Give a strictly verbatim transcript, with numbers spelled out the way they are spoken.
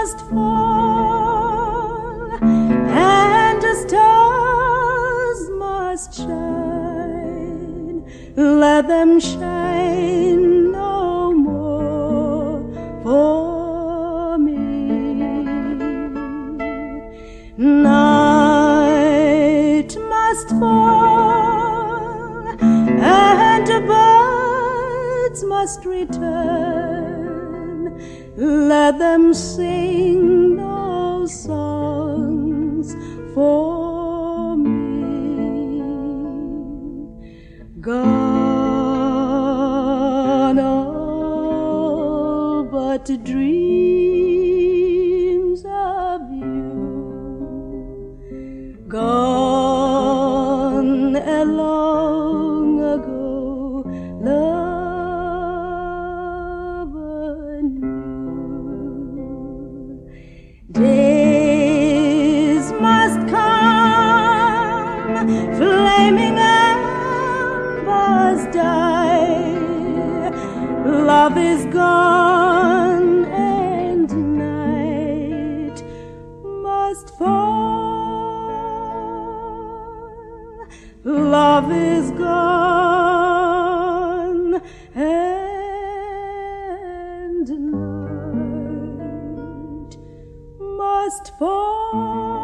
must fall, and the stars must shine. Let them shine no more for me. Night must fall, and the birds must return. Let them sing no songs for me. Gone all but dreams of you. Gone a long ago, love anew. Days must come, flaming embers die. Love is gone, and night must fall. Love is gone, and night must fall.